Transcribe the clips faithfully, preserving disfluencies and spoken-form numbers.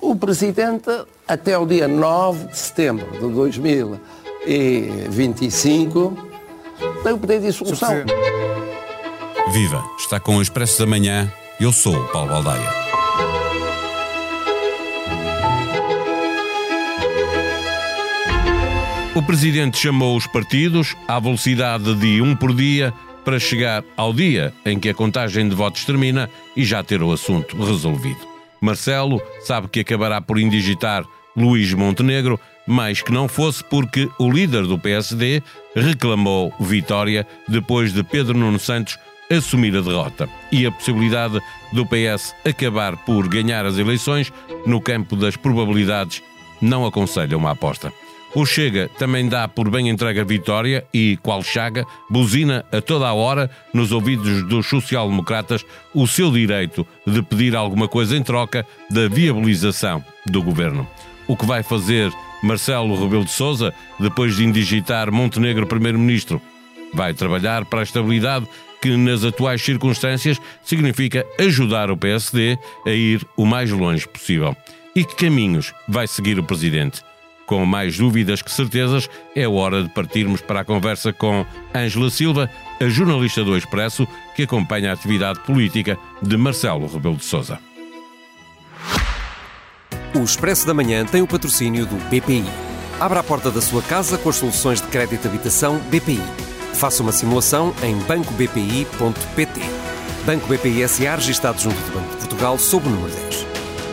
O Presidente, até o dia nove de setembro de dois mil e vinte e cinco, tem o poder de dissolução. Viva! Está com o Expresso da Manhã. Eu sou o Paulo Baldaia. O Presidente chamou os partidos à velocidade de um por dia para chegar ao dia em que a contagem de votos termina e já ter o assunto resolvido. Marcelo sabe que acabará por indigitar Luís Montenegro, mas que não fosse porque o líder do P S D reclamou vitória depois de Pedro Nuno Santos assumir a derrota. E a possibilidade do P S acabar por ganhar as eleições no campo das probabilidades não aconselha uma aposta. O Chega também dá por bem entregue a vitória e, qual chaga, buzina a toda a hora nos ouvidos dos social-democratas o seu direito de pedir alguma coisa em troca da viabilização do governo. O que vai fazer Marcelo Rebelo de Sousa depois de indigitar Montenegro primeiro-ministro? Vai trabalhar para a estabilidade que, nas atuais circunstâncias, significa ajudar o P S D a ir o mais longe possível. E que caminhos vai seguir o Presidente? Com mais dúvidas que certezas, é hora de partirmos para a conversa com Ângela Silva, a jornalista do Expresso, que acompanha a atividade política de Marcelo Rebelo de Sousa. O Expresso da Manhã tem o patrocínio do B P I. Abra a porta da sua casa com as soluções de crédito de habitação B P I. Faça uma simulação em banco b p i ponto p t. Banco B P I S A, registado junto do Banco de Portugal, sob o número dez.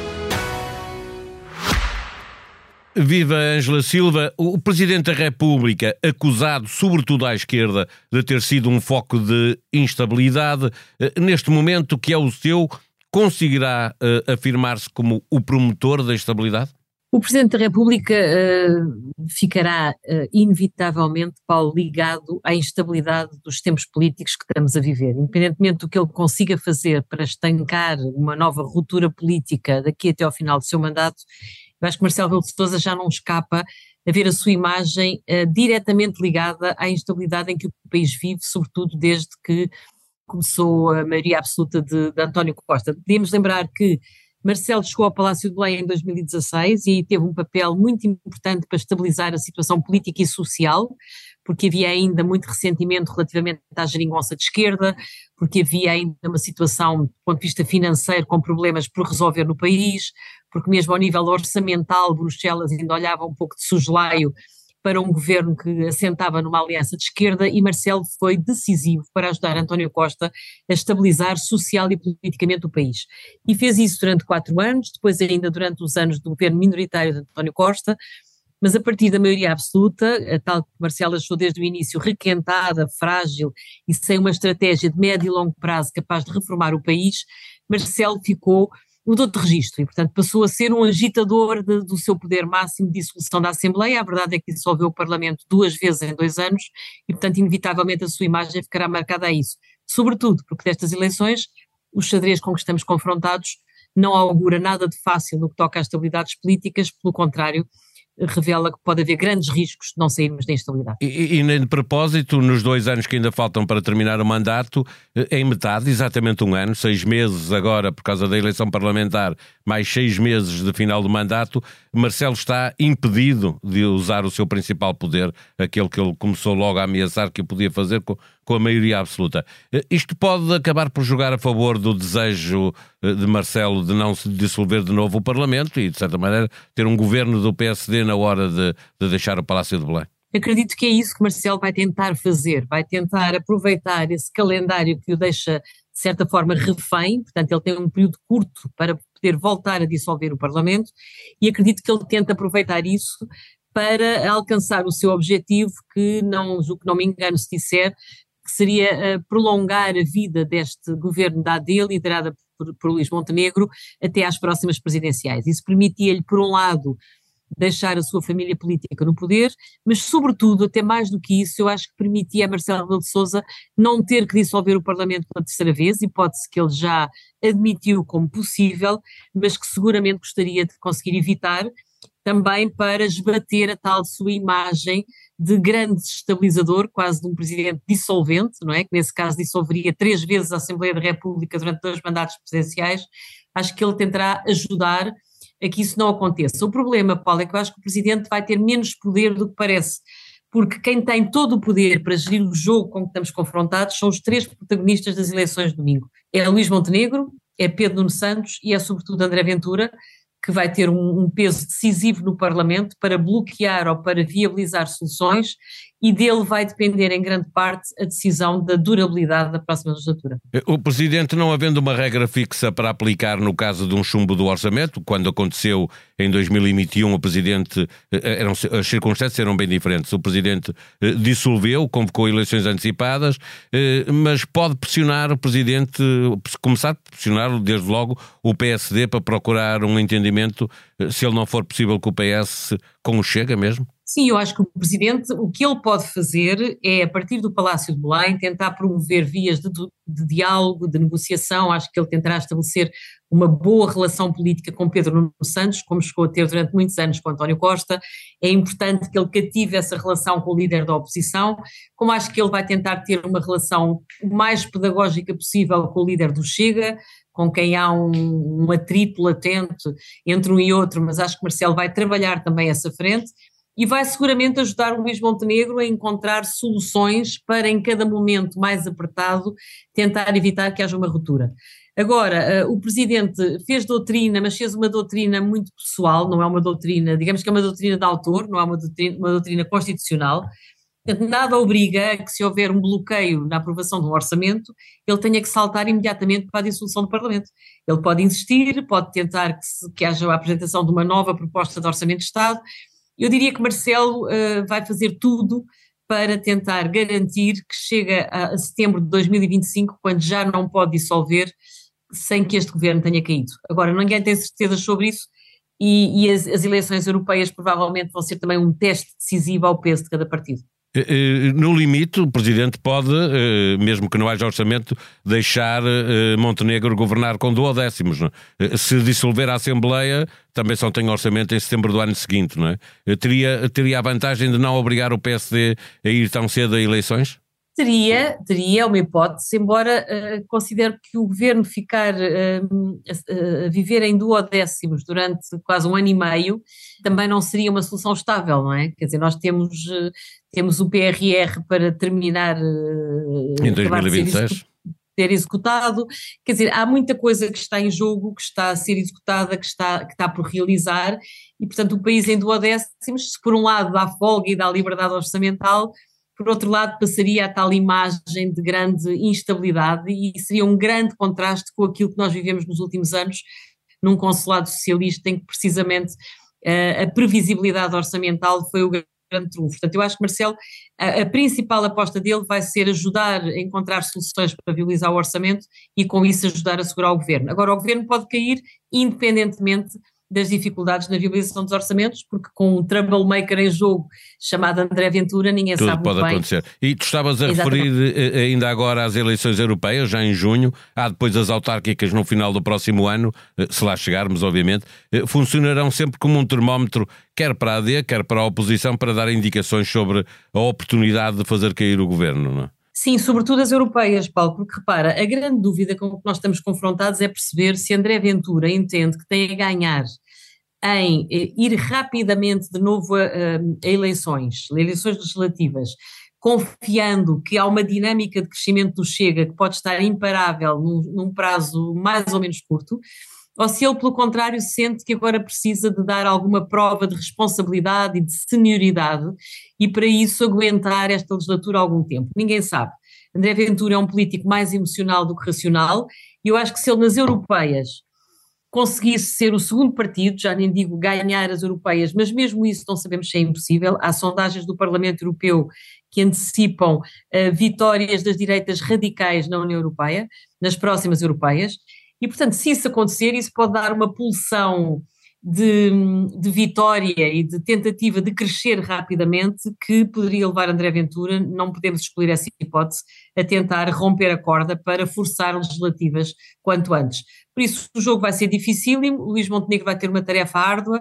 Viva Ângela Silva. O Presidente da República, acusado sobretudo à esquerda de ter sido um foco de instabilidade, neste momento que é o seu, conseguirá uh, afirmar-se como o promotor da estabilidade? O Presidente da República uh, ficará uh, inevitavelmente, Paulo, ligado à instabilidade dos tempos políticos que estamos a viver. Independentemente do que ele consiga fazer para estancar uma nova ruptura política daqui até ao final do seu mandato, eu acho que Marcelo Rebelo de Sousa já não escapa a ver a sua imagem uh, diretamente ligada à instabilidade em que o país vive, sobretudo desde que começou a maioria absoluta de, de António Costa. Podíamos lembrar que Marcelo chegou ao Palácio de Belém em dois mil e dezasseis e aí teve um papel muito importante para estabilizar a situação política e social, porque havia ainda muito ressentimento relativamente à geringonça de esquerda, porque havia ainda uma situação, do ponto de vista financeiro, com problemas por resolver no país, porque mesmo ao nível orçamental, Bruxelas ainda olhava um pouco de soslaio para um governo que assentava numa aliança de esquerda, e Marcelo foi decisivo para ajudar António Costa a estabilizar social e politicamente o país. E fez isso durante quatro anos, depois ainda durante os anos do governo minoritário de António Costa, mas a partir da maioria absoluta, a tal que Marcelo achou desde o início requentada, frágil e sem uma estratégia de médio e longo prazo capaz de reformar o país, Marcelo ficou mudou de registro e, portanto, passou a ser um agitador de, do seu poder máximo de dissolução da Assembleia. A verdade é que dissolveu o Parlamento duas vezes em dois anos e, portanto, inevitavelmente a sua imagem ficará marcada a isso. Sobretudo porque destas eleições, o xadrez com que estamos confrontados não augura nada de fácil no que toca às estabilidades políticas, pelo contrário, revela que pode haver grandes riscos de não sairmos da instabilidade. E, e nem de propósito, nos dois anos que ainda faltam para terminar o mandato, em metade, exatamente um ano, seis meses agora por causa da eleição parlamentar, mais seis meses de final do mandato, Marcelo está impedido de usar o seu principal poder, aquele que ele começou logo a ameaçar que o podia fazer com, com a maioria absoluta. Isto pode acabar por jogar a favor do desejo de Marcelo de não se dissolver de novo o Parlamento e, de certa maneira, ter um governo do P S D na hora de, de deixar o Palácio de Belém. Acredito que é isso que Marcelo vai tentar fazer, vai tentar aproveitar esse calendário que o deixa, de certa forma, refém, portanto ele tem um período curto para poder voltar a dissolver o Parlamento e acredito que ele tenta aproveitar isso para alcançar o seu objetivo, que não, julgo que não me engano se disser, que seria uh, prolongar a vida deste governo da A D, liderada por, por Luís Montenegro, até às próximas presidenciais. Isso permitia-lhe, por um lado, deixar a sua família política no poder, mas sobretudo, até mais do que isso, eu acho que permitia a Marcelo Rebelo de Sousa não ter que dissolver o Parlamento pela terceira vez, hipótese que ele já admitiu como possível, mas que seguramente gostaria de conseguir evitar, também para esbater a tal sua imagem de grande estabilizador, quase de um presidente dissolvente, não é? Que nesse caso dissolveria três vezes a Assembleia da República durante dois mandatos presidenciais. Acho que ele tentará ajudar a que isso não aconteça. O problema, Paulo, é que eu acho que o Presidente vai ter menos poder do que parece, porque quem tem todo o poder para gerir o jogo com que estamos confrontados são os três protagonistas das eleições de domingo. É Luís Montenegro, é Pedro Nuno Santos e é sobretudo André Ventura, que vai ter um, um peso decisivo no Parlamento para bloquear ou para viabilizar soluções, e dele vai depender em grande parte a decisão da durabilidade da próxima legislatura. O Presidente, não havendo uma regra fixa para aplicar no caso de um chumbo do orçamento, quando aconteceu em dois mil e vinte e um, o Presidente, eram, as circunstâncias eram bem diferentes, o Presidente dissolveu, convocou eleições antecipadas, mas pode pressionar o Presidente, começar a pressionar desde logo o P S D para procurar um entendimento, se ele não for possível com o P S, com o Chega mesmo? Sim, eu acho que o Presidente, o que ele pode fazer é, a partir do Palácio de Belém, tentar promover vias de, de diálogo, de negociação. Acho que ele tentará estabelecer uma boa relação política com Pedro Nuno Santos, como chegou a ter durante muitos anos com António Costa. É importante que ele cative essa relação com o líder da oposição, como acho que ele vai tentar ter uma relação o mais pedagógica possível com o líder do Chega, com quem há um, um atrito latente entre um e outro, mas acho que Marcelo vai trabalhar também essa frente. E vai seguramente ajudar o Luís Montenegro a encontrar soluções para, em cada momento mais apertado, tentar evitar que haja uma ruptura. Agora, o Presidente fez doutrina, mas fez uma doutrina muito pessoal, não é uma doutrina, digamos que é uma doutrina de autor, não é uma doutrina, uma doutrina constitucional. Portanto, nada obriga a que, se houver um bloqueio na aprovação de um orçamento, ele tenha que saltar imediatamente para a dissolução do Parlamento. Ele pode insistir, pode tentar que, se, que haja a apresentação de uma nova proposta de Orçamento de Estado. Eu diria que Marcelo uh, vai fazer tudo para tentar garantir que chega a, a setembro de dois mil e vinte e cinco, quando já não pode dissolver, sem que este governo tenha caído. Agora, ninguém tem certezas sobre isso, e, e as, as eleições europeias provavelmente vão ser também um teste decisivo ao peso de cada partido. No limite, o Presidente pode, mesmo que não haja orçamento, deixar Montenegro governar com duodécimos. Não é? Se dissolver a Assembleia, também só tem orçamento em setembro do ano seguinte, não é? Teria, teria a vantagem de não obrigar o P S D a ir tão cedo a eleições? Teria, teria uma hipótese, embora uh, considero que o governo ficar uh, a, a viver em duodécimos durante quase um ano e meio também não seria uma solução estável, não é? Quer dizer, nós temos, uh, temos o P R R para terminar uh, em dois mil e vinte e seis. Ser executado, quer dizer, há muita coisa que está em jogo, que está a ser executada, que está, que está por realizar, e portanto o país em duodécimos, se por um lado dá folga e dá liberdade orçamental, por outro lado passaria a tal imagem de grande instabilidade, e seria um grande contraste com aquilo que nós vivemos nos últimos anos num consulado socialista, em que precisamente uh, a previsibilidade orçamental foi o grande trunfo. Portanto, eu acho que Marcelo, a, a principal aposta dele vai ser ajudar a encontrar soluções para viabilizar o orçamento e com isso ajudar a segurar o governo. Agora, o governo pode cair independentemente das dificuldades na viabilização dos orçamentos, porque com um troublemaker em jogo chamado André Ventura, ninguém Tudo sabe muito pode bem. acontecer. E tu estavas a Exatamente. referir ainda agora às eleições europeias, já em junho, há depois as autárquicas no final do próximo ano, se lá chegarmos, obviamente, funcionarão sempre como um termómetro, quer para a A D, quer para a oposição, para dar indicações sobre a oportunidade de fazer cair o governo, não é? Sim, sobretudo as europeias, Paulo, porque repara, a grande dúvida com que nós estamos confrontados é perceber se André Ventura entende que tem a ganhar em ir rapidamente de novo a, a eleições, eleições legislativas, confiando que há uma dinâmica de crescimento do Chega que pode estar imparável num, num prazo mais ou menos curto, ou se ele, pelo contrário, sente que agora precisa de dar alguma prova de responsabilidade e de senioridade e para isso aguentar esta legislatura há algum tempo. Ninguém sabe. André Ventura é um político mais emocional do que racional e eu acho que se ele nas europeias conseguisse ser o segundo partido, já nem digo ganhar as europeias, mas mesmo isso não sabemos se é impossível. Há sondagens do Parlamento Europeu que antecipam uh, vitórias das direitas radicais na União Europeia, nas próximas europeias. E, portanto, se isso acontecer, isso pode dar uma pulsão de, de vitória e de tentativa de crescer rapidamente que poderia levar André Ventura, não podemos excluir essa hipótese, a tentar romper a corda para forçar legislativas quanto antes. Por isso o jogo vai ser dificílimo, o Luís Montenegro vai ter uma tarefa árdua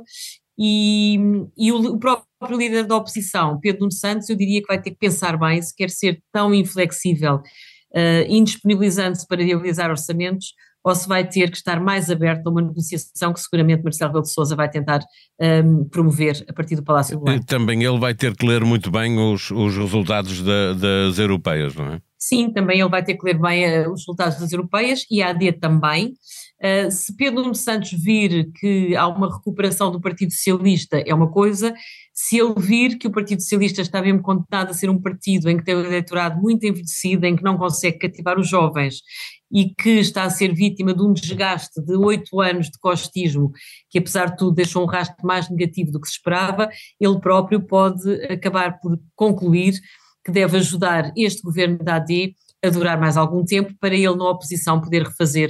e, e o, o próprio líder da oposição, Pedro Nuno Santos, eu diria que vai ter que pensar bem se quer ser tão inflexível, uh, indisponibilizando-se para viabilizar orçamentos, ou se vai ter que estar mais aberto a uma negociação que seguramente Marcelo Rebelo de Sousa vai tentar um, promover a partir do Palácio do Belém. Também ele vai ter que ler muito bem os, os resultados da, das europeias, não é? Sim, também ele vai ter que ler bem uh, os resultados das europeias e a A D também. Uh, se Pedro Nuno Santos vir que há uma recuperação do Partido Socialista é uma coisa, se ele vir que o Partido Socialista está mesmo condenado a ser um partido em que tem um eleitorado muito envelhecido, em que não consegue cativar os jovens e que está a ser vítima de um desgaste de oito anos de costismo, que apesar de tudo deixou um rastro mais negativo do que se esperava, ele próprio pode acabar por concluir que deve ajudar este governo da A D a durar mais algum tempo para ele na oposição poder refazer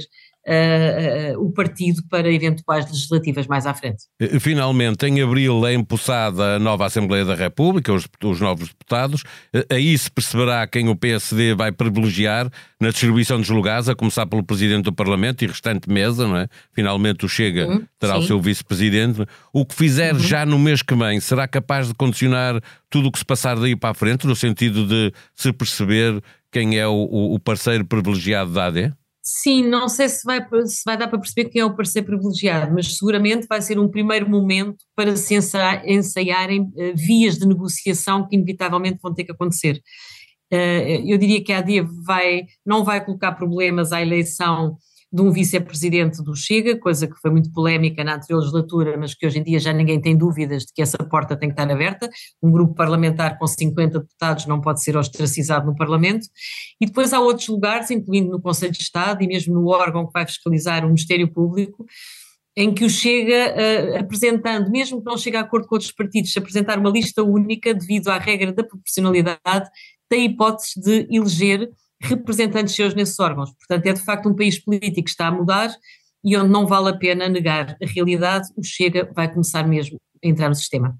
Uh, uh, o partido para eventuais legislativas mais à frente. Finalmente, em abril é empossada a nova Assembleia da República, os, os novos deputados. Aí se perceberá quem o P S D vai privilegiar na distribuição dos lugares, a começar pelo Presidente do Parlamento e restante mesa, não é? Finalmente o Chega uhum, terá sim. o seu Vice-Presidente. O que fizer uhum. já no mês que vem será capaz de condicionar tudo o que se passar daí para a frente, no sentido de se perceber quem é o, o parceiro privilegiado da A D? Sim, não sei se vai, se vai dar para perceber quem é o parceiro privilegiado, mas seguramente vai ser um primeiro momento para se ensaiar, ensaiarem uh, vias de negociação que inevitavelmente vão ter que acontecer. Uh, eu diria que a A D vai, não vai colocar problemas à eleição de um vice-presidente do Chega, coisa que foi muito polémica na anterior legislatura, mas que hoje em dia já ninguém tem dúvidas de que essa porta tem que estar aberta. Um grupo parlamentar com cinquenta deputados não pode ser ostracizado no Parlamento. E depois há outros lugares, incluindo no Conselho de Estado e mesmo no órgão que vai fiscalizar o Ministério Público, em que o Chega, uh, apresentando, mesmo que não chegue a acordo com outros partidos, apresentar uma lista única devido à regra da proporcionalidade, tem hipótese de eleger representantes seus nesses órgãos. Portanto, é de facto um país político que está a mudar e onde não vale a pena negar a realidade, o Chega vai começar mesmo a entrar no sistema.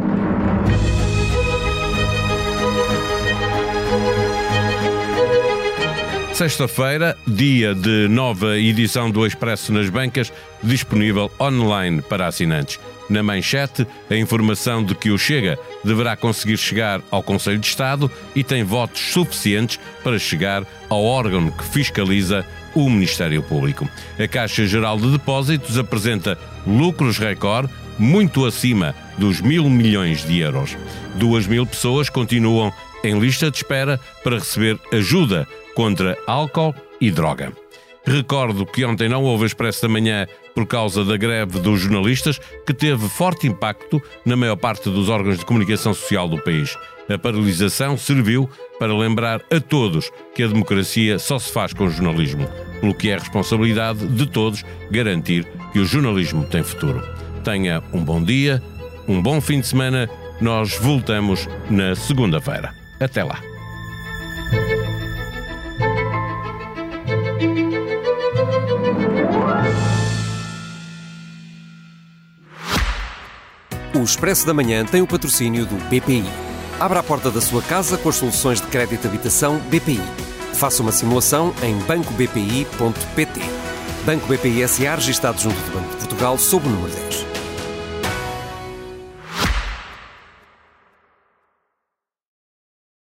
Sexta-feira, dia de nova edição do Expresso nas Bancas, disponível online para assinantes. Na manchete, a informação de que o Chega deverá conseguir chegar ao Conselho de Estado e tem votos suficientes para chegar ao órgão que fiscaliza o Ministério Público. A Caixa Geral de Depósitos apresenta lucros recorde muito acima dos mil milhões de euros. Duas mil pessoas continuam em lista de espera para receber ajuda contra álcool e droga. Recordo que ontem não houve Expresso da Manhã por causa da greve dos jornalistas, que teve forte impacto na maior parte dos órgãos de comunicação social do país. A paralisação serviu para lembrar a todos que a democracia só se faz com jornalismo, pelo que é responsabilidade de todos garantir que o jornalismo tem futuro. Tenha um bom dia, um bom fim de semana. Nós voltamos na segunda-feira. Até lá. O Expresso da Manhã tem o patrocínio do B P I. Abra a porta da sua casa com as soluções de crédito de habitação B P I. Faça uma simulação em banco b p i ponto p t. Banco B P I S A, registado junto do Banco de Portugal, sob o número dez.